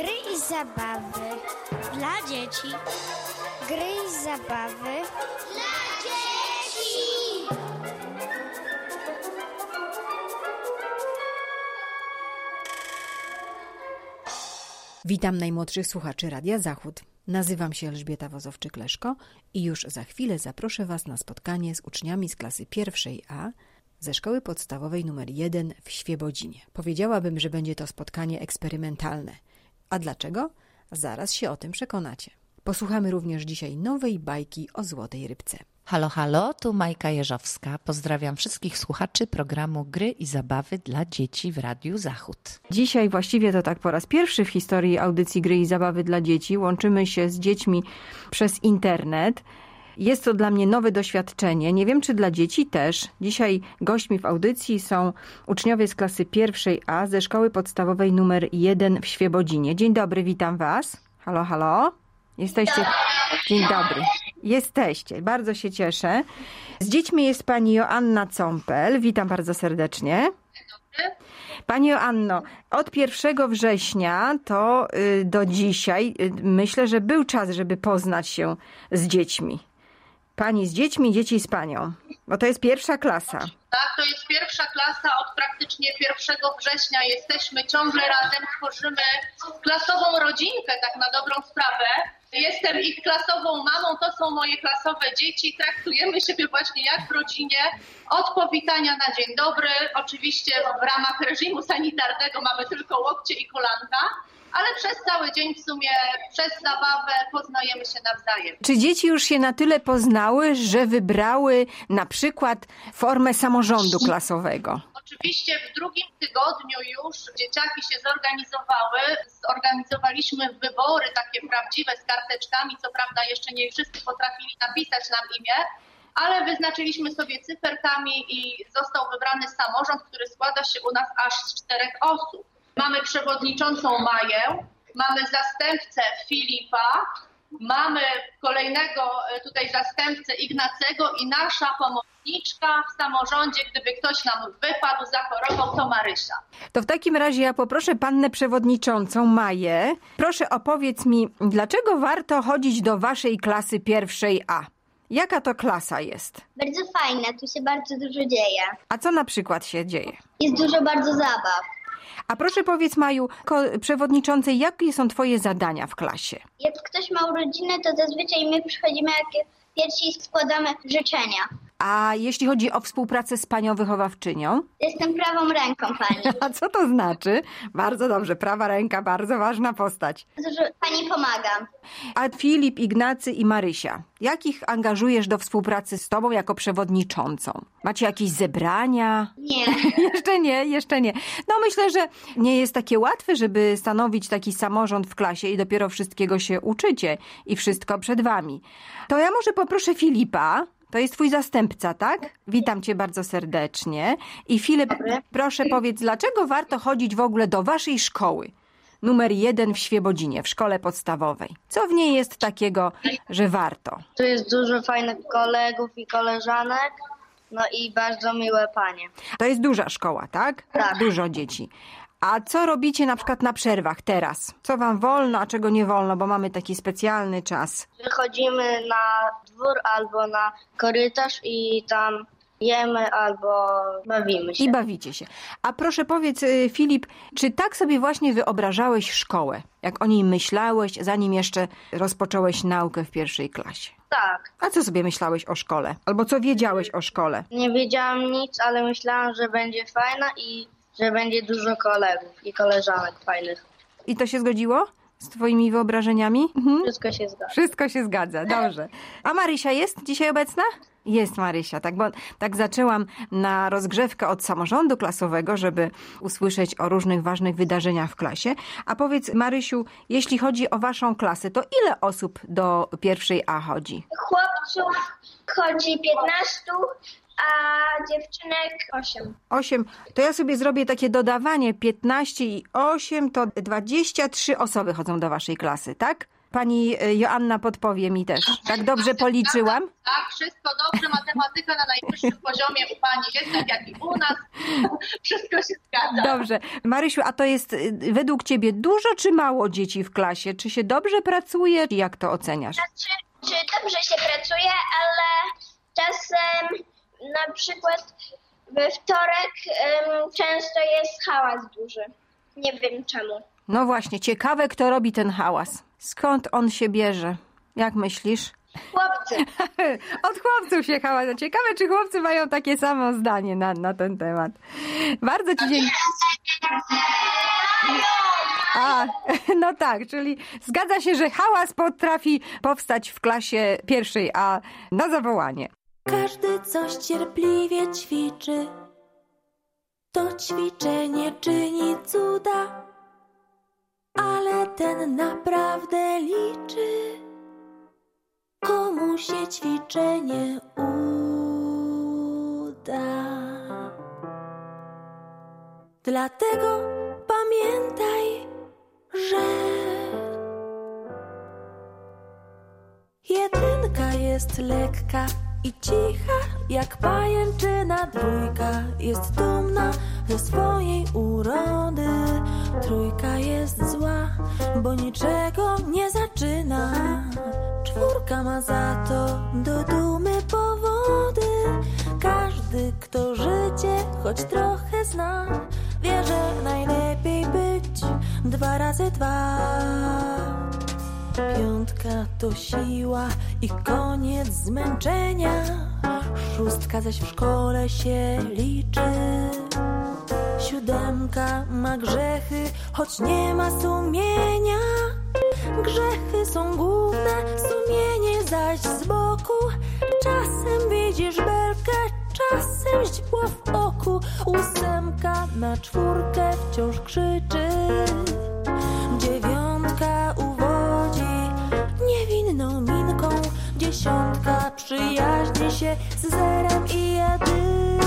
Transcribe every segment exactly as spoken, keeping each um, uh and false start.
Gry i zabawy dla dzieci. Gry i zabawy dla dzieci. Witam najmłodszych słuchaczy Radia Zachód. Nazywam się Elżbieta Wozowczyk-Leszko i już za chwilę zaproszę Was na spotkanie z uczniami z klasy pierwszej A ze szkoły podstawowej numer jeden w Świebodzinie. Powiedziałabym, że będzie to spotkanie eksperymentalne. A dlaczego? Zaraz się o tym przekonacie. Posłuchamy również dzisiaj nowej bajki o złotej rybce. Halo, halo, tu Majka Jeżowska. Pozdrawiam wszystkich słuchaczy programu Gry i Zabawy dla dzieci w Radiu Zachód. Dzisiaj właściwie to tak po raz pierwszy w historii audycji Gry i Zabawy dla dzieci łączymy się z dziećmi przez internet. Jest to dla mnie nowe doświadczenie. Nie wiem, czy dla dzieci też. Dzisiaj gośćmi w audycji są uczniowie z klasy pierwszej A ze szkoły podstawowej numer jeden w Świebodzinie. Dzień dobry, witam Was. Halo, halo. Jesteście? Dzień dobry. Jesteście. Bardzo się cieszę. Z dziećmi jest pani Joanna Cąpel. Witam bardzo serdecznie. Pani Joanno, od pierwszego września to y, do dzisiaj y, myślę, że był czas, żeby poznać się z dziećmi. Pani z dziećmi, dzieci z panią. Bo to jest pierwsza klasa. Tak, to jest pierwsza klasa. Od praktycznie pierwszego września jesteśmy ciągle razem, tworzymy klasową rodzinkę, tak na dobrą sprawę. Jestem ich klasową mamą, to są moje klasowe dzieci. Traktujemy siebie właśnie jak w rodzinie. Od powitania na dzień dobry. Oczywiście w ramach reżimu sanitarnego mamy tylko łokcie i kolanka. Ale przez cały dzień w sumie, przez zabawę poznajemy się nawzajem. Czy dzieci już się na tyle poznały, że wybrały na przykład formę samorządu klasowego? Oczywiście w drugim tygodniu już dzieciaki się zorganizowały. Zorganizowaliśmy wybory takie prawdziwe z karteczkami. Co prawda jeszcze nie wszyscy potrafili napisać nam imię, ale wyznaczyliśmy sobie cyferkami i został wybrany samorząd, który składa się u nas aż z czterech osób. Mamy przewodniczącą Maję, mamy zastępcę Filipa, mamy kolejnego tutaj zastępcę Ignacego i nasza pomocniczka w samorządzie, gdyby ktoś nam wypadł, zachorował, to Marysia. To w takim razie ja poproszę pannę przewodniczącą Maję. Proszę opowiedz mi, dlaczego warto chodzić do waszej klasy pierwszej A? Jaka to klasa jest? Bardzo fajna, tu się bardzo dużo dzieje. A co na przykład się dzieje? Jest dużo bardzo zabaw. A proszę powiedz, Maju, jako przewodniczącej, jakie są twoje zadania w klasie? Jak ktoś ma urodziny, to zazwyczaj my przychodzimy jak pierwsi i składamy życzenia. A jeśli chodzi o współpracę z panią wychowawczynią? Jestem prawą ręką pani. A co to znaczy? Bardzo dobrze, prawa ręka, bardzo ważna postać. Dużo pani pomaga. A Filip, Ignacy i Marysia, jakich angażujesz do współpracy z tobą jako przewodniczącą? Macie jakieś zebrania? Nie. Jeszcze nie, jeszcze nie. No myślę, że nie jest takie łatwe, żeby stanowić taki samorząd w klasie i dopiero wszystkiego się uczycie i wszystko przed wami. To ja może poproszę Filipa. To jest twój zastępca, tak? Witam cię bardzo serdecznie. I Filip, proszę powiedz, dlaczego warto chodzić w ogóle do waszej szkoły? Numer jeden w Świebodzinie, w szkole podstawowej. Co w niej jest takiego, że warto? Tu jest dużo fajnych kolegów i koleżanek, no i bardzo miłe panie. To jest duża szkoła, tak? Tak. Dużo dzieci. A co robicie na przykład na przerwach teraz? Co wam wolno, a czego nie wolno, bo mamy taki specjalny czas? Wychodzimy na dwór albo na korytarz i tam jemy albo bawimy się. I bawicie się. A proszę powiedz, Filip, czy tak sobie właśnie wyobrażałeś szkołę? Jak o niej myślałeś, zanim jeszcze rozpocząłeś naukę w pierwszej klasie? Tak. A co sobie myślałeś o szkole? Albo co wiedziałeś o szkole? Nie wiedziałam nic, ale myślałam, że będzie fajna i że będzie dużo kolegów i koleżanek fajnych. I to się zgodziło z twoimi wyobrażeniami? Mhm. Wszystko się zgadza. Wszystko się zgadza, dobrze. A Marysia jest dzisiaj obecna? Jest Marysia, tak, bo tak zaczęłam na rozgrzewkę od samorządu klasowego, żeby usłyszeć o różnych ważnych wydarzeniach w klasie. A powiedz, Marysiu, jeśli chodzi o waszą klasę, to ile osób do pierwszej A chodzi? Chłopców chodzi piętnastu, a dziewczynek osiem. Osiem. To ja sobie zrobię takie dodawanie. piętnaście i osiem to dwadzieścia trzy osoby chodzą do waszej klasy, tak? Pani Joanna podpowie mi też. Tak dobrze policzyłam? Tak, wszystko dobrze. Matematyka na najwyższym poziomie u pani jest, tak jak i u nas. Wszystko się zgadza. Dobrze. Marysiu, a to jest według ciebie dużo czy mało dzieci w klasie? Czy się dobrze pracuje? Jak to oceniasz? Znaczy, czy dobrze się pracuje, ale czasem na przykład we wtorek um, często jest hałas duży. Nie wiem czemu. No właśnie, ciekawe, kto robi ten hałas. Skąd on się bierze? Jak myślisz? Chłopcy. Od chłopców się hałas. Ciekawe, czy chłopcy mają takie samo zdanie na, na ten temat. Bardzo ci dziękuję. A, no tak, czyli zgadza się, że hałas potrafi powstać w klasie pierwszej A na zawołanie. Każdy coś cierpliwie ćwiczy, to ćwiczenie czyni cuda, ale ten naprawdę liczy, komu się ćwiczenie uda. Dlatego pamiętaj, że jedynka jest lekka i cicha jak pajęczyna, dwójka jest dumna ze swojej urody, trójka jest zła, bo niczego nie zaczyna, czwórka ma za to do dumy powody. Każdy, kto życie choć trochę zna, wie, że najlepiej być dwa razy dwa. Piątka to siła i koniec zmęczenia, szóstka zaś w szkole się liczy. Siódemka ma grzechy, choć nie ma sumienia. Grzechy są główne, sumienie zaś z boku. Czasem widzisz belkę, czasem źdźbło w oku. Ósemka na czwórkę wciąż krzyczy. Dziewiątka uwodzi niewinną minką. Dziesiątka przyjaźni się z zerem i jedynką.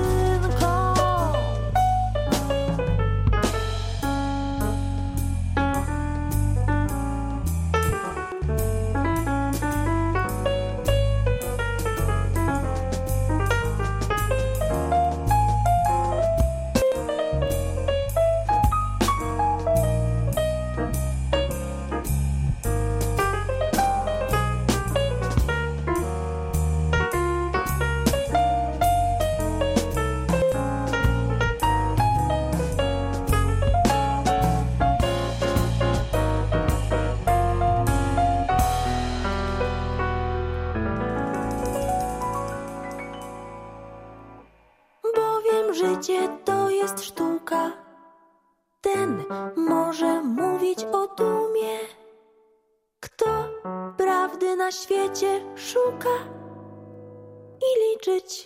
Życie to jest sztuka, ten może mówić o dumie. Kto prawdy na świecie szuka i liczyć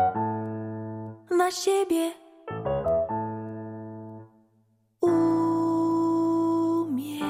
na siebie umie.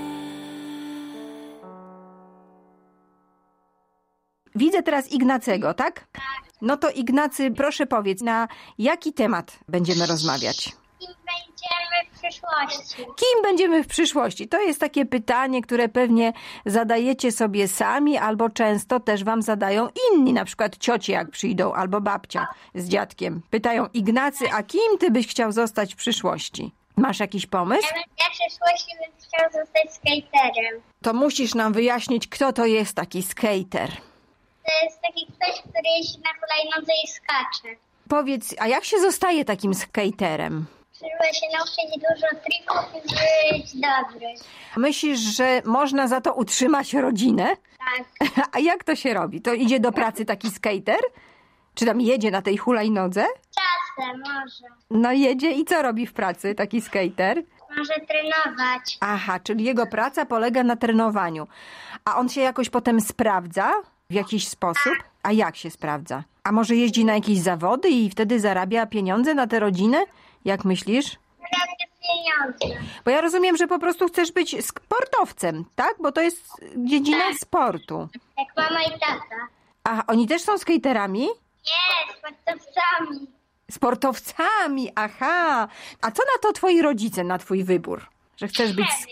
Widzę teraz Ignacego, tak? No to Ignacy, proszę powiedz, na jaki temat będziemy rozmawiać? Kim będziemy w przyszłości? Kim będziemy w przyszłości? To jest takie pytanie, które pewnie zadajecie sobie sami, albo często też wam zadają inni, na przykład ciocie jak przyjdą, albo babcia z dziadkiem. Pytają: Ignacy, a kim ty byś chciał zostać w przyszłości? Masz jakiś pomysł? Ja, bym, ja w przyszłości bym chciał zostać skaterem. To musisz nam wyjaśnić, kto to jest taki skater. To jest taki ktoś, który jeździ na hulajnodze i skacze. Powiedz, a jak się zostaje takim skaterem? Trzeba się nauczyć dużo trików i być dobry. Myślisz, że można za to utrzymać rodzinę? Tak. A jak to się robi? To idzie do pracy taki skater? Czy tam jedzie na tej hulajnodze? Czasem może. No jedzie i co robi w pracy taki skater? Może trenować. Aha, czyli jego praca polega na trenowaniu. A on się jakoś potem sprawdza w jakiś sposób? A jak się sprawdza? A może jeździ na jakieś zawody i wtedy zarabia pieniądze na tę rodzinę? Jak myślisz? Zarabiać pieniądze. Bo ja rozumiem, że po prostu chcesz być sportowcem, tak? Bo to jest dziedzina sportu. Jak mama i tata. A oni też są skaterami? Nie, sportowcami. Sportowcami, aha. A co na to twoi rodzice, na twój wybór? Że chcesz być... Nie wiem.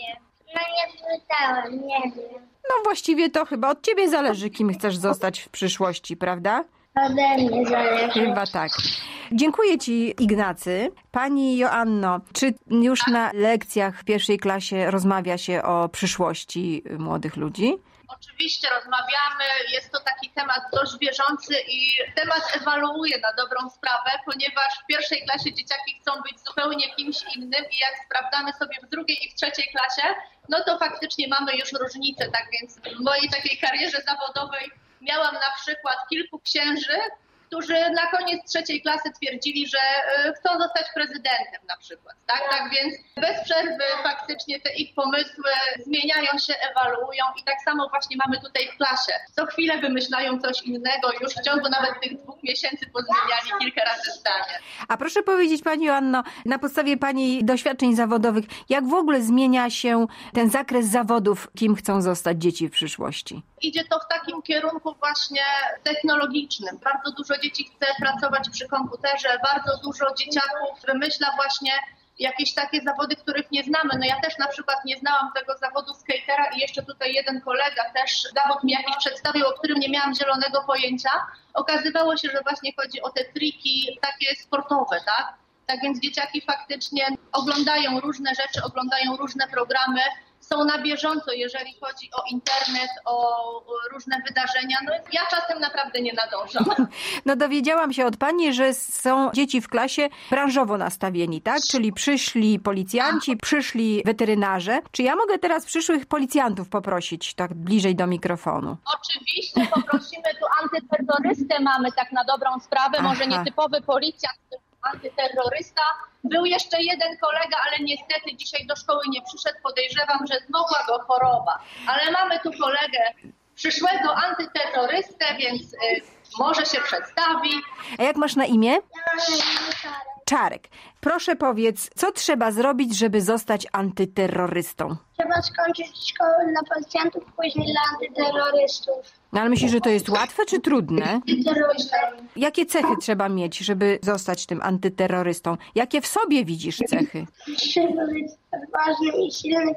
No nie pytałem, nie wiem. No właściwie to chyba od ciebie zależy, kim chcesz zostać w przyszłości, prawda? Ode mnie zależy. Chyba tak. Dziękuję ci, Ignacy. Pani Joanno, czy już na lekcjach w pierwszej klasie rozmawia się o przyszłości młodych ludzi? Oczywiście rozmawiamy, jest to taki temat dość bieżący i temat ewoluuje na dobrą sprawę, ponieważ w pierwszej klasie dzieciaki chcą być zupełnie kimś innym i jak sprawdzamy sobie w drugiej i w trzeciej klasie, no to faktycznie mamy już różnice, tak więc w mojej takiej karierze zawodowej miałam na przykład kilku księży, którzy na koniec trzeciej klasy twierdzili, że chcą zostać prezydentem na przykład. Tak, tak więc bez przerwy faktycznie te ich pomysły zmieniają się, ewaluują i tak samo właśnie mamy tutaj w klasie. Co chwilę wymyślają coś innego, już w ciągu nawet tych dwóch miesięcy pozmieniali kilka razy zdanie. A proszę powiedzieć Pani Joanno, na podstawie Pani doświadczeń zawodowych, jak w ogóle zmienia się ten zakres zawodów, kim chcą zostać dzieci w przyszłości? Idzie to w takim kierunku właśnie technologicznym. Bardzo dużo dzieci chce pracować przy komputerze, bardzo dużo dzieciaków wymyśla właśnie jakieś takie zawody, których nie znamy. No ja też na przykład nie znałam tego zawodu skatera i jeszcze tutaj jeden kolega też zawód mi jakiś przedstawił, o którym nie miałam zielonego pojęcia. Okazywało się, że właśnie chodzi o te triki takie sportowe, tak? Tak więc dzieciaki faktycznie oglądają różne rzeczy, oglądają różne programy, są na bieżąco, jeżeli chodzi o internet, o różne wydarzenia. No ja czasem naprawdę nie nadążam. No dowiedziałam się od Pani, że są dzieci w klasie branżowo nastawieni, tak? Czyli przyszli policjanci, przyszli weterynarze. Czy ja mogę teraz przyszłych policjantów poprosić tak bliżej do mikrofonu? Oczywiście poprosimy, tu antyterrorystę mamy tak na dobrą sprawę, Aha. może nietypowy policjant, antyterrorysta. Był jeszcze jeden kolega, ale niestety dzisiaj do szkoły nie przyszedł. Podejrzewam, że zmogła go choroba. Ale mamy tu kolegę, przyszłego antyterrorystę, więc y, może się przedstawi. A jak masz na imię? Ja mam na imię Czarek. Czarek. Proszę powiedz, co trzeba zrobić, żeby zostać antyterrorystą? Trzeba skończyć szkołę dla policjantów, później dla antyterrorystów. No ale myślisz, że to jest łatwe czy trudne? Terrorystów. Jakie cechy trzeba mieć, żeby zostać tym antyterrorystą? Jakie w sobie widzisz cechy? Trzeba być odważnym i silnym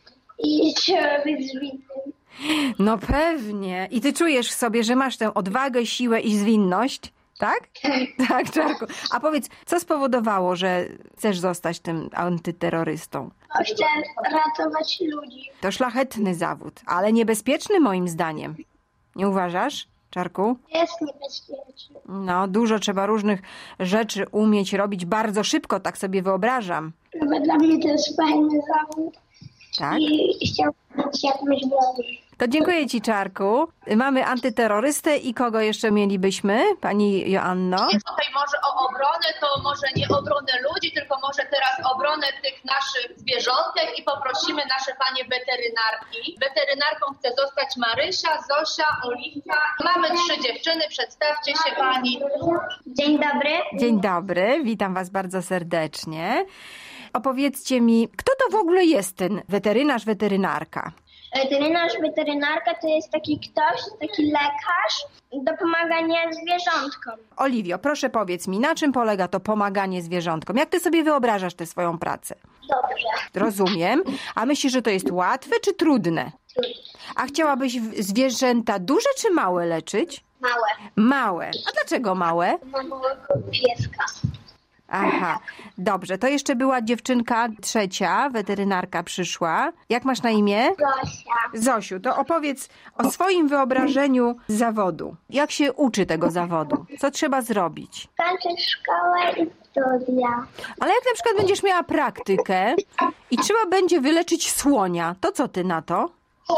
i trzeba być zwinnym. No pewnie. I ty czujesz w sobie, że masz tę odwagę, siłę i zwinność? Tak? Tak, Czarku. A powiedz, co spowodowało, że chcesz zostać tym antyterrorystą? Chcę ratować ludzi. To szlachetny zawód, ale niebezpieczny moim zdaniem. Nie uważasz, Czarku? Jest niebezpieczny. No, dużo trzeba różnych rzeczy umieć robić bardzo szybko, tak sobie wyobrażam. Nawet dla mnie to jest fajny zawód. Tak? I chciałbym być jakimś broni. To dziękuję Ci, Czarku. Mamy antyterrorystę i kogo jeszcze mielibyśmy? Pani Joanno? Tutaj może o obronę, to może nie obronę ludzi, tylko może teraz obronę tych naszych zwierzątek i poprosimy nasze panie weterynarki. Weterynarką chce zostać Marysia, Zosia, Oliwka. Mamy trzy dziewczyny, przedstawcie się pani. Dzień dobry. Dzień dobry, witam Was bardzo serdecznie. Opowiedzcie mi, kto to w ogóle jest ten weterynarz, weterynarka? Weterynarz, weterynarka to jest taki ktoś, taki lekarz do pomagania zwierzątkom. Oliwio, proszę powiedz mi, na czym polega to pomaganie zwierzątkom? Jak Ty sobie wyobrażasz tę swoją pracę? Dobrze. Rozumiem. A myślisz, że to jest łatwe czy trudne? Trudne. A chciałabyś w- zwierzęta duże czy małe leczyć? Małe. Małe. A dlaczego małe? Mam małego pieska. Aha, dobrze. To jeszcze była dziewczynka trzecia, weterynarka przyszła. Jak masz na imię? Zosia. Zosiu, to opowiedz o swoim wyobrażeniu zawodu. Jak się uczy tego zawodu? Co trzeba zrobić? Kończyć szkołę i studia. Ale jak na przykład będziesz miała praktykę i trzeba będzie wyleczyć słonia, to co ty na to?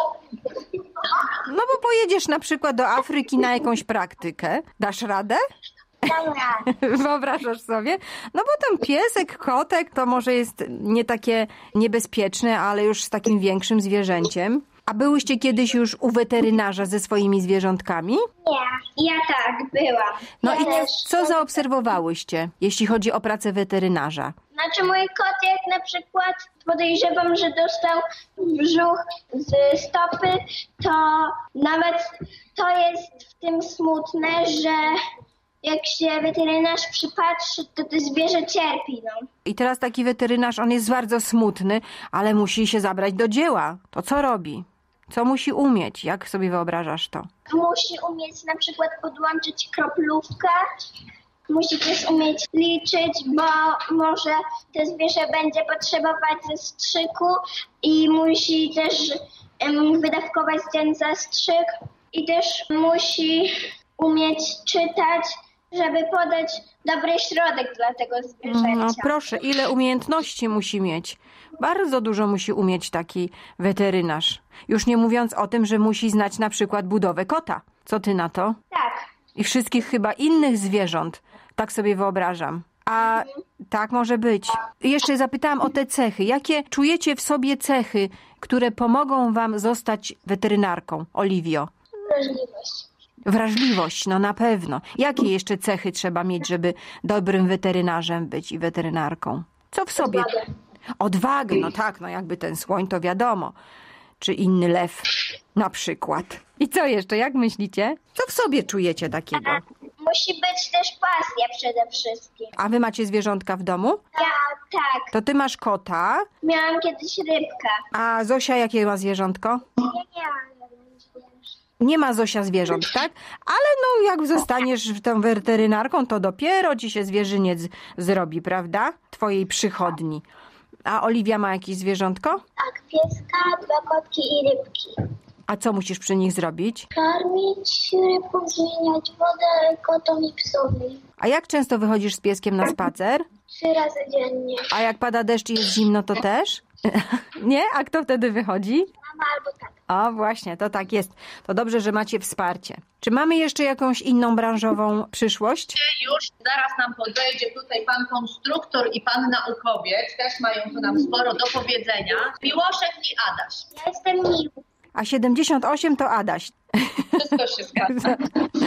No bo pojedziesz na przykład do Afryki na jakąś praktykę. Dasz radę? Dobra. Wyobrażasz sobie? No bo tam piesek, kotek to może jest nie takie niebezpieczne, ale już z takim większym zwierzęciem. A byłyście kiedyś już u weterynarza ze swoimi zwierzątkami? Nie. Ja tak, byłam. No ja i też. co zaobserwowałyście, jeśli chodzi o pracę weterynarza? Znaczy mój kot jak na przykład podejrzewam, że dostał brzuch z stopy, to nawet to jest w tym smutne, że jak się weterynarz przypatrzy, to to zwierzę cierpi, no. I teraz taki weterynarz, on jest bardzo smutny, ale musi się zabrać do dzieła. To co robi? Co musi umieć? Jak sobie wyobrażasz to? Musi umieć na przykład podłączyć kroplówkę, musi też umieć liczyć, bo może to zwierzę będzie potrzebować zastrzyku i musi też um, wydawkować ten zastrzyk i też musi umieć czytać, żeby podać dobry środek dla tego zwierzęcia. No proszę, ile umiejętności musi mieć? Bardzo dużo musi umieć taki weterynarz. Już nie mówiąc o tym, że musi znać na przykład budowę kota. Co ty na to? Tak. I wszystkich chyba innych zwierząt. Tak sobie wyobrażam. A tak może być. I jeszcze zapytałam o te cechy. Jakie czujecie w sobie cechy, które pomogą wam zostać weterynarką, Oliwio? Wrażliwość. Wrażliwość, no na pewno. Jakie jeszcze cechy trzeba mieć, żeby dobrym weterynarzem być i weterynarką? Co w sobie? Odwagę. Odwagę, no tak, no jakby ten słoń to wiadomo. Czy inny lew na przykład. I co jeszcze, jak myślicie? Co w sobie czujecie takiego? Musi być też pasja przede wszystkim. A wy macie zwierzątka w domu? Ja tak. To ty masz kota, Miałam kiedyś rybkę. a Zosia jakie ma zwierzątko? Ja nie mam żadnych zwierząt. Nie ma Zosia zwierząt, tak? Ale no jak zostaniesz tą weterynarką, to dopiero ci się zwierzyniec zrobi, prawda? Twojej przychodni. A Oliwia ma jakieś zwierzątko? Tak, pieska, dwa kotki i rybki. A co musisz przy nich zrobić? Karmić rybków, zmieniać wodę kotom i psowi. A jak często wychodzisz z pieskiem na spacer? Trzy razy dziennie. A jak pada deszcz i jest zimno, to też? Nie? A kto wtedy wychodzi? Mama albo tak. O, właśnie, to tak jest. To dobrze, że macie wsparcie. Czy mamy jeszcze jakąś inną branżową przyszłość? Już zaraz nam podejdzie tutaj pan konstruktor i pan naukowiec. Też mają tu nam sporo do powiedzenia. Miłoszek i Adaś. Ja jestem miły. A siedemdziesiąt osiem to Adaś. Wszystko się zgadza.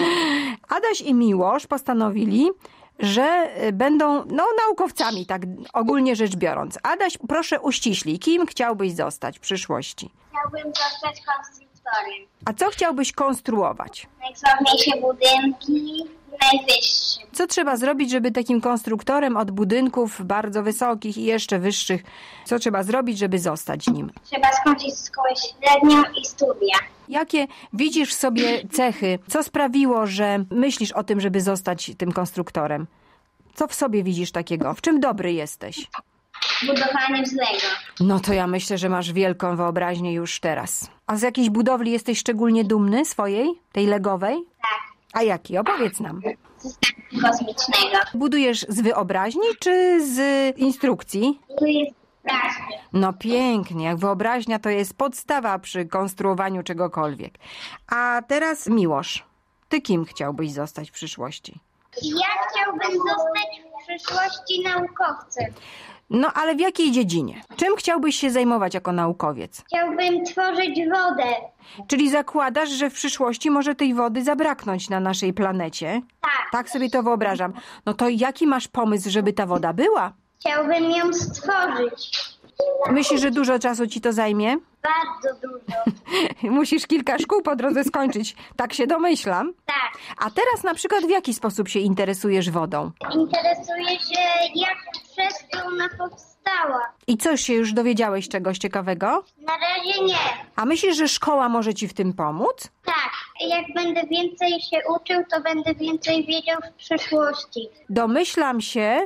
Adaś i Miłosz postanowili, że będą no, naukowcami, tak ogólnie rzecz biorąc. Adaś, proszę uściślij, kim chciałbyś zostać w przyszłości? Chciałbym zostać konstruktorem. A co chciałbyś konstruować? Najsławniejsze budynki, najwyższe. Co trzeba zrobić, żeby takim konstruktorem od budynków bardzo wysokich i jeszcze wyższych, co trzeba zrobić, żeby zostać nim? Trzeba skończyć szkołę średnią i studia. Jakie widzisz w sobie cechy? Co sprawiło, że myślisz o tym, żeby zostać tym konstruktorem? Co w sobie widzisz takiego? W czym dobry jesteś? Budowaniem z Lego. No to ja myślę, że masz wielką wyobraźnię już teraz. A z jakiejś budowli jesteś szczególnie dumny swojej? Tej legowej? Tak. A jakiej? Opowiedz nam. Z statku kosmicznego. Budujesz z wyobraźni czy z instrukcji? Tu jest wrażenie. No pięknie, jak wyobraźnia to jest podstawa przy konstruowaniu czegokolwiek. A teraz Miłosz, ty kim chciałbyś zostać w przyszłości? Ja chciałbym zostać w przyszłości naukowcem. No ale w jakiej dziedzinie? Czym chciałbyś się zajmować jako naukowiec? Chciałbym tworzyć wodę. Czyli zakładasz, że w przyszłości może tej wody zabraknąć na naszej planecie? Tak. Tak sobie to wyobrażam. No to jaki masz pomysł, żeby ta woda była? Chciałbym ją stworzyć. Myślisz, że dużo czasu ci to zajmie? Bardzo dużo. Musisz kilka szkół po drodze skończyć. Tak się domyślam. Tak. A teraz na przykład w jaki sposób się interesujesz wodą? Interesuję się, jak przez to ona powstała. I coś się już dowiedziałeś czegoś ciekawego? Na razie nie. A myślisz, że szkoła może ci w tym pomóc? Tak. Jak będę więcej się uczył, to będę więcej wiedział w przyszłości. Domyślam się,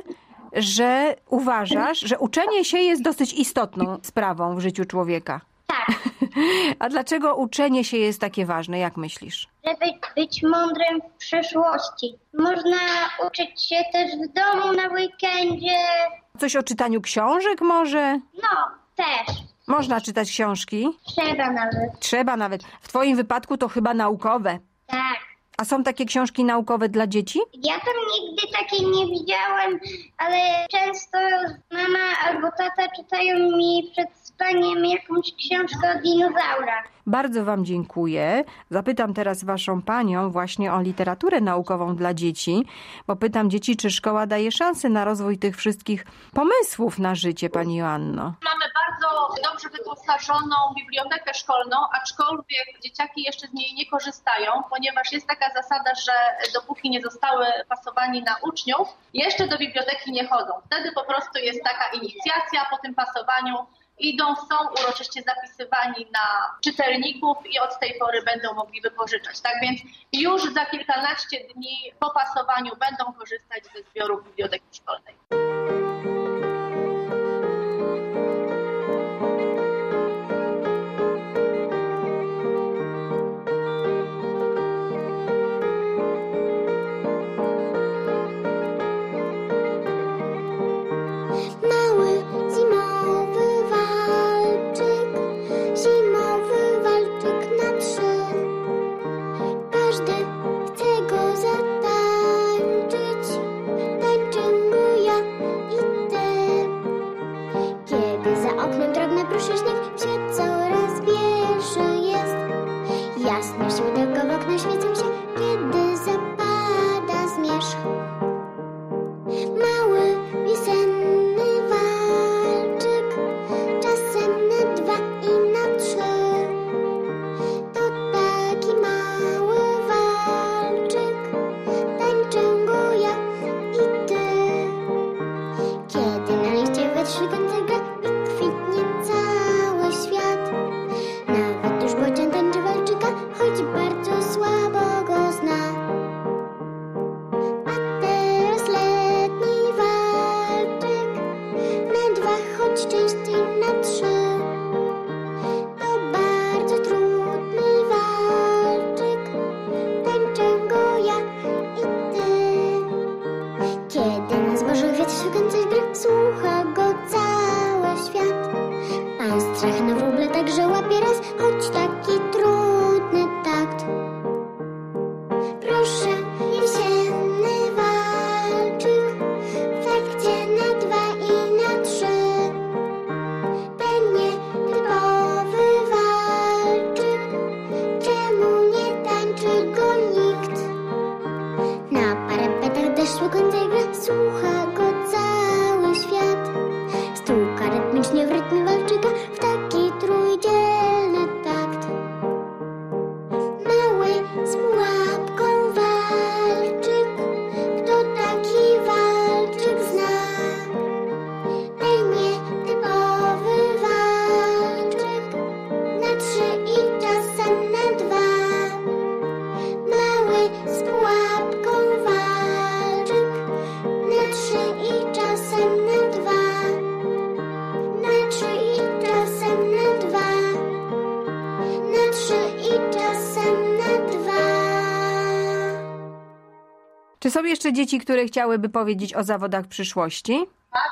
że uważasz, że uczenie się jest dosyć istotną sprawą w życiu człowieka. Tak. A dlaczego uczenie się jest takie ważne, jak myślisz? Żeby być mądrym w przyszłości. Można uczyć się też w domu na weekendzie. Coś o czytaniu książek może? No, też. Można czytać książki? Trzeba nawet. Trzeba nawet. W twoim wypadku to chyba naukowe. Tak. A są takie książki naukowe dla dzieci? Ja tam nigdy takiej nie widziałem, ale często mama albo tata czytają mi przed spaniem jakąś książkę o dinozaurach. Bardzo wam dziękuję. Zapytam teraz waszą panią właśnie o literaturę naukową dla dzieci, bo pytam dzieci, czy szkoła daje szansę na rozwój tych wszystkich pomysłów na życie, pani Joanno. Mamy bardzo dobrze wyposażoną bibliotekę szkolną, aczkolwiek dzieciaki jeszcze z niej nie korzystają, ponieważ jest taka zasada, że dopóki nie zostały pasowani na uczniów, jeszcze do biblioteki nie chodzą. Wtedy po prostu jest taka inicjacja, po tym pasowaniu idą, są uroczyście zapisywani na czytelników i od tej pory będą mogli wypożyczać. Tak więc już za kilkanaście dni po pasowaniu będą korzystać ze zbiorów biblioteki szkolnej. Czy są jeszcze dzieci, które chciałyby powiedzieć o zawodach przyszłości?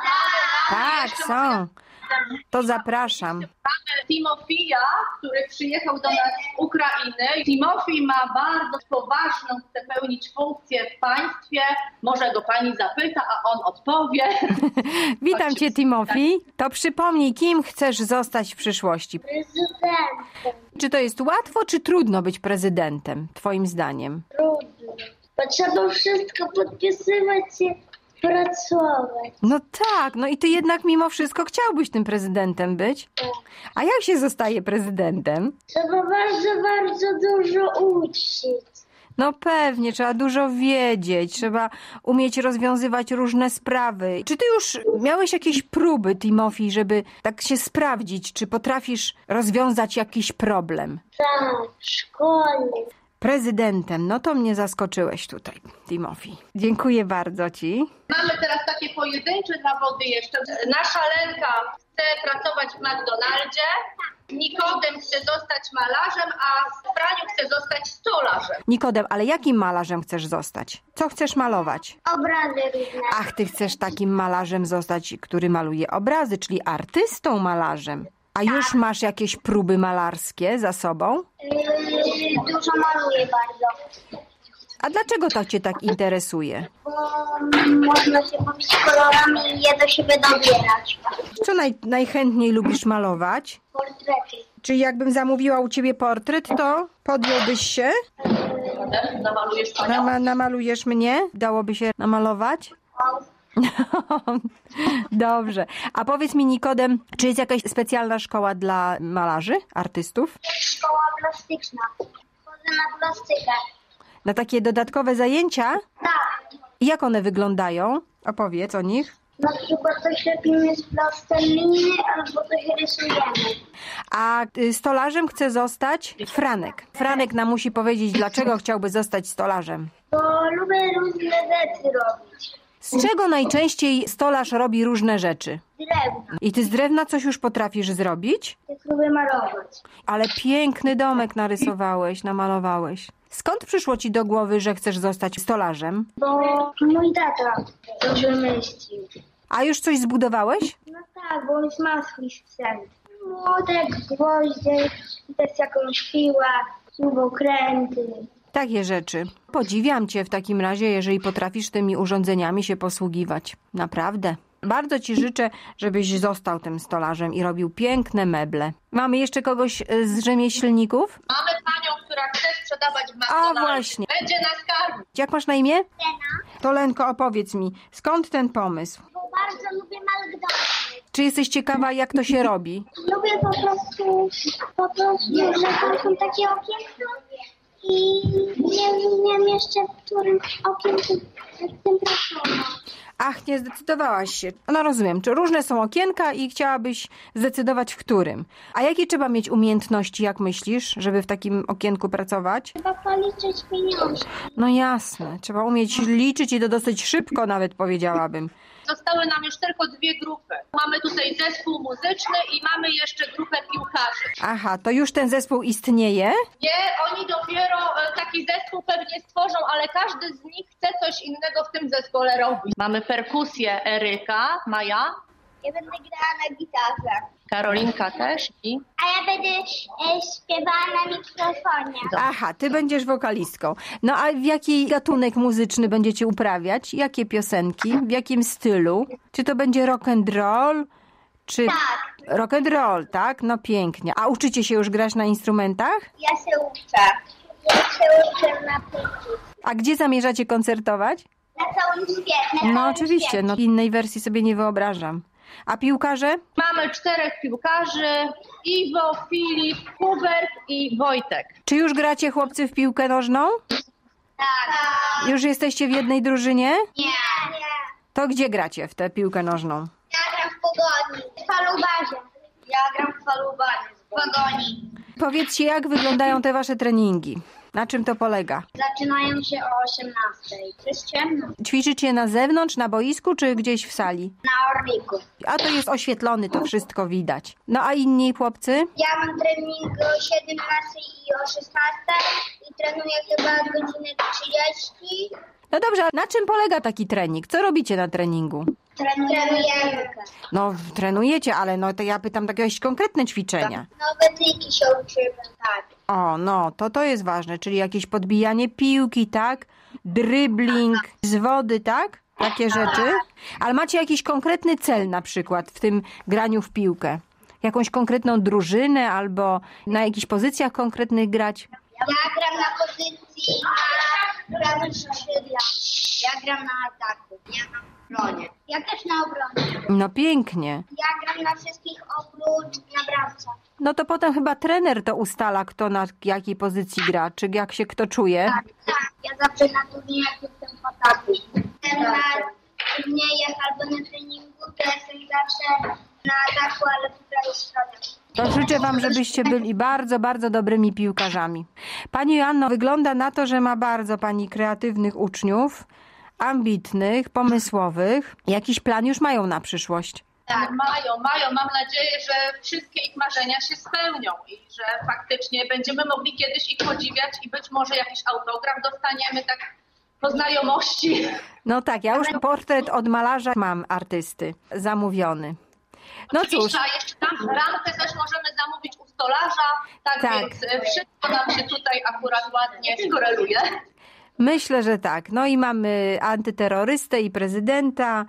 Tak, są. To zapraszam. Mamy Timofija, który przyjechał do nas z Ukrainy. Timofij ma bardzo poważną, chce pełnić funkcję w państwie. Może go pani zapyta, a on odpowie. Witam cię, Timofij. To przypomnij, kim chcesz zostać w przyszłości? Prezydentem. Czy to jest łatwo, czy trudno być prezydentem, twoim zdaniem? Trudno. Bo trzeba wszystko podpisywać i pracować. No tak, no i ty jednak mimo wszystko chciałbyś tym prezydentem być? A jak się zostaje prezydentem? Trzeba bardzo, bardzo dużo uczyć. No pewnie, trzeba dużo wiedzieć, trzeba umieć rozwiązywać różne sprawy. Czy ty już miałeś jakieś próby, Timofij, żeby tak się sprawdzić, czy potrafisz rozwiązać jakiś problem? Tak, w szkole. Prezydentem, no to mnie zaskoczyłeś tutaj, Timofij. Dziękuję bardzo ci. Mamy teraz takie pojedyncze zawody jeszcze. Nasza Lenka chce pracować w McDonaldzie, Nikodem chce zostać malarzem, a Franiu chce zostać stolarzem. Nikodem, ale jakim malarzem chcesz zostać? Co chcesz malować? Obrazy różne. Ach, ty chcesz takim malarzem zostać, który maluje obrazy, czyli artystą malarzem. A już masz jakieś próby malarskie za sobą? Yy, dużo maluję bardzo. A dlaczego to cię tak interesuje? Bo można się bawić kolorami i je do siebie dobierać. Co naj, najchętniej lubisz malować? Portrety. Czy jakbym zamówiła u ciebie portret, to podjąłbyś się? Namalujesz panią? Nama, namalujesz mnie? Dałoby się namalować? Dobrze. A powiedz mi, Nikodem, czy jest jakaś specjalna szkoła dla malarzy, artystów? Szkoła plastyczna. Chodzę na plastykę. Na takie dodatkowe zajęcia? Tak. I jak one wyglądają? Opowiedz o nich. Na przykład coś robimy z plasteliny albo coś rysujemy. A y, stolarzem chce zostać Franek. Franek nam musi powiedzieć, dlaczego chciałby zostać stolarzem. Bo lubię różne rzeczy robić. Z czego najczęściej stolarz robi różne rzeczy? Drewno. I ty z drewna coś już potrafisz zrobić? Tak lubię malować. Ale piękny domek narysowałeś, namalowałeś. Skąd przyszło ci do głowy, że chcesz zostać stolarzem? Bo mój tata to wymyślił. A już coś zbudowałeś? No tak, bo już ma swój sprzęt. Młodek, gwoździe, też jakąś piłę, śrubokręty. Takie rzeczy. Podziwiam cię w takim razie, jeżeli potrafisz tymi urządzeniami się posługiwać. Naprawdę. Bardzo ci życzę, żebyś został tym stolarzem i robił piękne meble. Mamy jeszcze kogoś z rzemieślników? Mamy panią, która chce sprzedawać w A McDonaldzie. właśnie. Będzie nas karmić. Jak masz na imię? Lena, To Lenko, opowiedz mi, skąd ten pomysł? bo bardzo lubię McDonald's. Czy jesteś ciekawa, jak to się robi? Lubię po prostu, po prostu, że tam są takie okienka i nie wiem jeszcze, w którym okienku w tym pracować. Ach, nie zdecydowałaś się. No rozumiem, czy różne są okienka i chciałabyś zdecydować w którym. A jakie trzeba mieć umiejętności, jak myślisz, żeby w takim okienku pracować? Trzeba policzyć pieniądze. No jasne, trzeba umieć liczyć i to dosyć szybko nawet powiedziałabym. Zostały nam już tylko dwie grupy. Mamy tutaj zespół muzyczny i mamy jeszcze grupę piłkarzy. Aha, to już ten zespół istnieje? Nie, oni dopiero e, taki zespół pewnie stworzą, ale każdy z nich chce coś innego w tym zespole robić. Mamy perkusję Eryka, Maja, Ja będę grała na gitarze. Karolinka też i... A ja będę e, śpiewała na mikrofonie. Aha, ty będziesz wokalistką. No a w jaki gatunek muzyczny będziecie uprawiać? Jakie piosenki? W jakim stylu? Czy to będzie rock and roll? Czy... Tak. Rock and roll, tak? No pięknie. A uczycie się już grać na instrumentach? Ja się uczę. Ja się uczę na płycie. A gdzie zamierzacie koncertować? Na całym świecie. No oczywiście, no innej wersji sobie nie wyobrażam. A piłkarze? Mamy czterech piłkarzy, Iwo, Filip, Hubert i Wojtek. Czy już gracie, chłopcy, w piłkę nożną? Tak. Już jesteście w jednej drużynie? Nie. Nie. To gdzie gracie w tę piłkę nożną? Ja gram w Pogoni. W Falubarze. Ja gram w Falubarze. W Pogoni. Powiedzcie, jak wyglądają te wasze treningi? Na czym to polega? Zaczynają się o osiemnastej. To jest ciemno. Ćwiczycie na zewnątrz, na boisku, czy gdzieś w sali? Na Orliku. A to jest oświetlony, to wszystko widać. No a inni chłopcy? Ja mam trening o siedemnastej i o szesnastej i trenuję chyba godzinę trzydzieści. No dobrze, a na czym polega taki trening? Co robicie na treningu? Trenujemy. No, trenujecie, ale no to ja pytam takie jakieś konkretne ćwiczenia. Nowe triki się uczymy, tak. O, no, to to jest ważne, czyli jakieś podbijanie piłki, tak? Dribbling z wody, tak? Takie rzeczy. Ale macie jakiś konkretny cel na przykład w tym graniu w piłkę? Jakąś konkretną drużynę albo na jakichś pozycjach konkretnych grać? Ja gram na pozycji na prawej skrzydle. Ja gram na ataku. Ja na obronie. Ja też na obronie. No pięknie. Ja gram na wszystkich oprócz na bramce. No to potem chyba trener to ustala, kto na jakiej pozycji gra, czy jak się kto czuje. Tak, tak. Ja zawsze na turniejach jestem w ataku. Jestem na turniejach albo na treningu, to jestem zawsze na ataku, ale w prawej stronie. To życzę wam, żebyście byli bardzo, bardzo dobrymi piłkarzami. Pani Joanno, wygląda na to, że ma bardzo pani kreatywnych uczniów, ambitnych, pomysłowych. Jakiś plan już mają na przyszłość? Tak, mają, mają. Mam nadzieję, że wszystkie ich marzenia się spełnią i że faktycznie będziemy mogli kiedyś ich podziwiać i być może jakiś autograf dostaniemy tak po znajomości. No tak, ja już portret od malarza mam artysty zamówiony. No cóż. Oczywiście, a jeszcze tam ramkę też możemy zamówić u stolarza, tak, Tak. więc wszystko nam się tutaj akurat ładnie skoreluje. Myślę, że tak. No i mamy antyterrorystę i prezydenta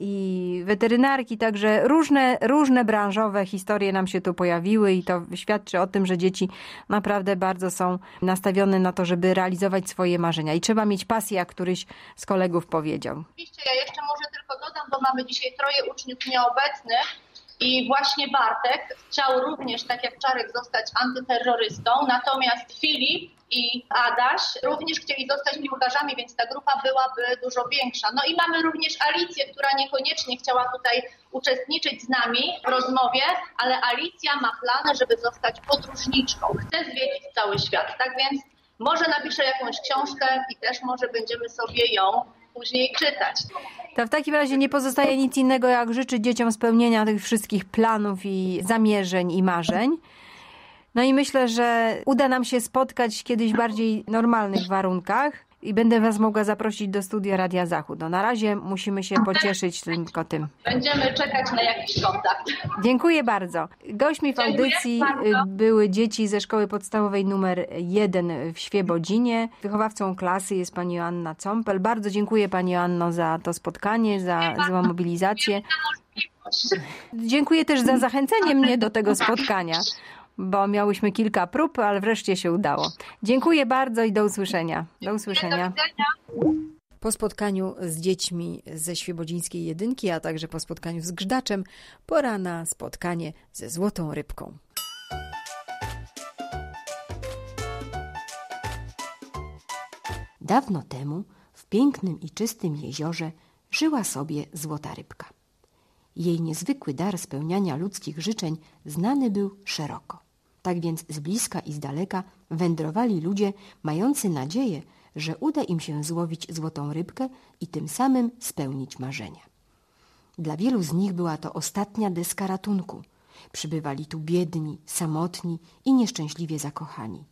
i weterynarki, także różne, różne branżowe historie nam się tu pojawiły i to świadczy o tym, że dzieci naprawdę bardzo są nastawione na to, żeby realizować swoje marzenia i trzeba mieć pasję, jak któryś z kolegów powiedział. Oczywiście, ja jeszcze może tylko dodam, bo mamy dzisiaj troje uczniów nieobecnych i właśnie Bartek chciał również, tak jak Czarek, zostać antyterrorystą, natomiast Filip i Adaś również chcieli zostać piłkarzami, więc ta grupa byłaby dużo większa. No i mamy również Alicję, która niekoniecznie chciała tutaj uczestniczyć z nami w rozmowie, ale Alicja ma plany, żeby zostać podróżniczką. Chce zwiedzić cały świat, tak więc może napisze jakąś książkę i też może będziemy sobie ją później czytać. To w takim razie nie pozostaje nic innego, jak życzyć dzieciom spełnienia tych wszystkich planów i zamierzeń i marzeń. No i myślę, że uda nam się spotkać kiedyś w bardziej normalnych warunkach i będę Was mogła zaprosić do studia Radia Zachód. No na razie musimy się pocieszyć tylko tym. Będziemy czekać na jakiś kontakt. Dziękuję bardzo. Gośćmi w audycji były dzieci ze szkoły podstawowej numer jeden w Świebodzinie. Wychowawcą klasy jest pani Joanna Cąpel. Bardzo dziękuję pani Joanno za to spotkanie, za, za mobilizację. Dziękuję też za zachęcenie mnie do tego spotkania, bo miałyśmy kilka prób, ale wreszcie się udało. Dziękuję bardzo i do usłyszenia. Do usłyszenia. Po spotkaniu z dziećmi ze Świebodzińskiej Jedynki, a także po spotkaniu z Grzdaczem, pora na spotkanie ze Złotą Rybką. Dawno temu w pięknym i czystym jeziorze żyła sobie Złota Rybka. Jej niezwykły dar spełniania ludzkich życzeń znany był szeroko. Tak więc z bliska i z daleka wędrowali ludzie mający nadzieję, że uda im się złowić złotą rybkę i tym samym spełnić marzenia. Dla wielu z nich była to ostatnia deska ratunku. Przybywali tu biedni, samotni i nieszczęśliwie zakochani.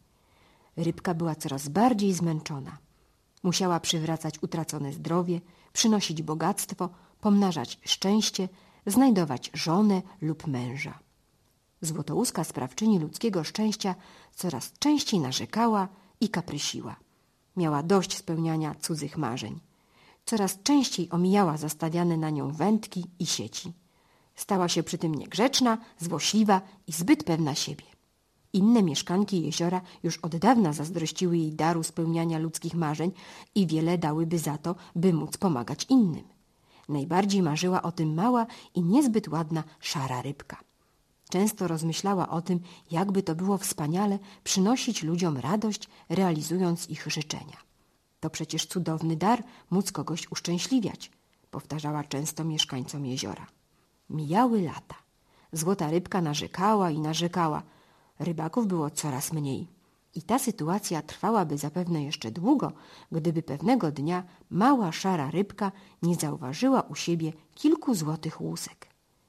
Rybka była coraz bardziej zmęczona. Musiała przywracać utracone zdrowie, przynosić bogactwo, pomnażać szczęście, znajdować żonę lub męża. Złotołuska sprawczyni ludzkiego szczęścia coraz częściej narzekała i kaprysiła. Miała dość spełniania cudzych marzeń. Coraz częściej omijała zastawiane na nią wędki i sieci. Stała się przy tym niegrzeczna, złośliwa i zbyt pewna siebie. Inne mieszkanki jeziora już od dawna zazdrościły jej daru spełniania ludzkich marzeń i wiele dałyby za to, by móc pomagać innym. Najbardziej marzyła o tym mała i niezbyt ładna szara rybka. Często rozmyślała o tym, jakby to było wspaniale przynosić ludziom radość, realizując ich życzenia. To przecież cudowny dar móc kogoś uszczęśliwiać, powtarzała często mieszkańcom jeziora. Mijały lata. Złota rybka narzekała i narzekała. Rybaków było coraz mniej. I ta sytuacja trwałaby zapewne jeszcze długo, gdyby pewnego dnia mała szara rybka nie zauważyła u siebie kilku złotych łusek.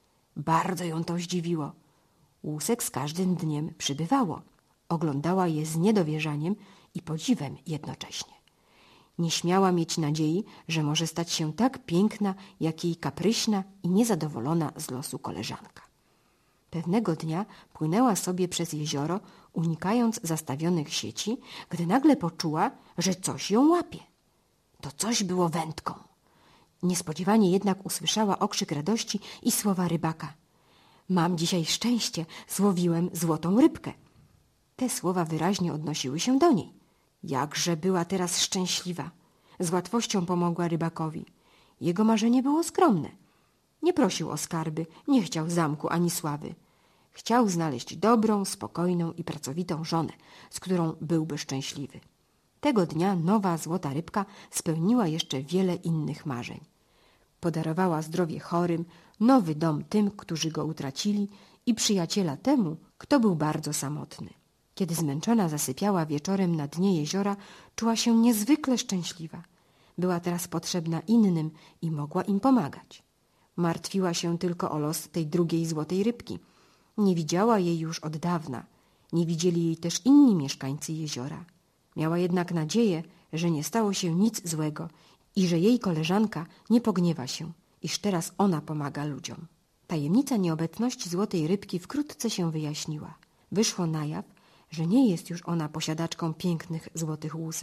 Bardzo ją to zdziwiło. Łusek z każdym dniem przybywało. Oglądała je z niedowierzaniem i podziwem jednocześnie. Nie śmiała mieć nadziei, że może stać się tak piękna, jak jej kapryśna i niezadowolona z losu koleżanka. Pewnego dnia płynęła sobie przez jezioro, unikając zastawionych sieci, gdy nagle poczuła, że coś ją łapie. To coś było wędką. Niespodziewanie jednak usłyszała okrzyk radości i słowa rybaka. Mam dzisiaj szczęście, złowiłem złotą rybkę. Te słowa wyraźnie odnosiły się do niej. Jakże była teraz szczęśliwa. Z łatwością pomogła rybakowi. Jego marzenie było skromne. Nie prosił o skarby, nie chciał zamku ani sławy. Chciał znaleźć dobrą, spokojną i pracowitą żonę, z którą byłby szczęśliwy. Tego dnia nowa złota rybka spełniła jeszcze wiele innych marzeń. Podarowała zdrowie chorym, nowy dom tym, którzy go utracili i przyjaciela temu, kto był bardzo samotny. Kiedy zmęczona zasypiała wieczorem na dnie jeziora, czuła się niezwykle szczęśliwa. Była teraz potrzebna innym i mogła im pomagać. Martwiła się tylko o los tej drugiej złotej rybki. Nie widziała jej już od dawna. Nie widzieli jej też inni mieszkańcy jeziora. Miała jednak nadzieję, że nie stało się nic złego i że jej koleżanka nie pogniewa się, iż teraz ona pomaga ludziom. Tajemnica nieobecności złotej rybki wkrótce się wyjaśniła. Wyszło na jaw, że nie jest już ona posiadaczką pięknych złotych łusek.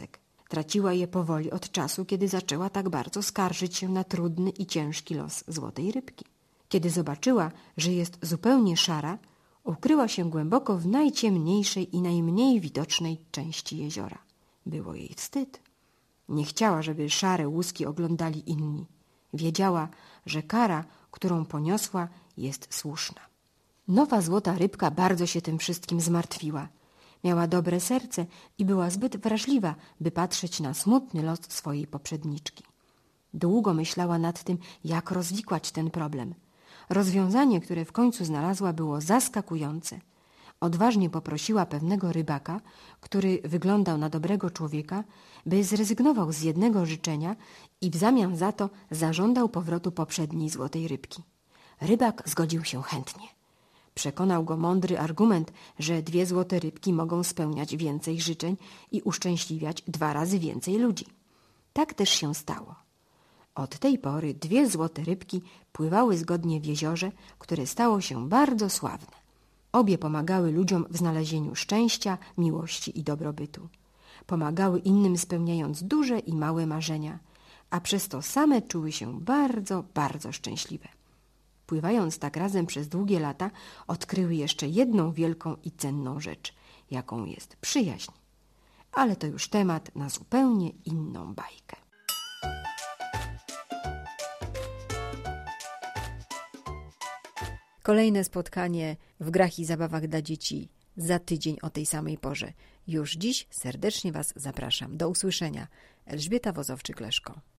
Traciła je powoli od czasu, kiedy zaczęła tak bardzo skarżyć się na trudny i ciężki los złotej rybki. Kiedy zobaczyła, że jest zupełnie szara, ukryła się głęboko w najciemniejszej i najmniej widocznej części jeziora. Było jej wstyd. Nie chciała, żeby szare łuski oglądali inni. Wiedziała, że kara, którą poniosła, jest słuszna. Nowa złota rybka bardzo się tym wszystkim zmartwiła. Miała dobre serce i była zbyt wrażliwa, by patrzeć na smutny los swojej poprzedniczki. Długo myślała nad tym, jak rozwikłać ten problem. Rozwiązanie, które w końcu znalazła, było zaskakujące. Odważnie poprosiła pewnego rybaka, który wyglądał na dobrego człowieka, by zrezygnował z jednego życzenia i w zamian za to zażądał powrotu poprzedniej złotej rybki. Rybak zgodził się chętnie. Przekonał go mądry argument, że dwie złote rybki mogą spełniać więcej życzeń i uszczęśliwiać dwa razy więcej ludzi. Tak też się stało. Od tej pory dwie złote rybki pływały zgodnie w jeziorze, które stało się bardzo sławne. Obie pomagały ludziom w znalezieniu szczęścia, miłości i dobrobytu. Pomagały innym, spełniając duże i małe marzenia, a przez to same czuły się bardzo, bardzo szczęśliwe. Pływając tak razem przez długie lata, odkryły jeszcze jedną wielką i cenną rzecz, jaką jest przyjaźń. Ale to już temat na zupełnie inną bajkę. Kolejne spotkanie w grach i zabawach dla dzieci za tydzień o tej samej porze. Już dziś serdecznie Was zapraszam. Do usłyszenia. Elżbieta Wozowczyk-Leszko.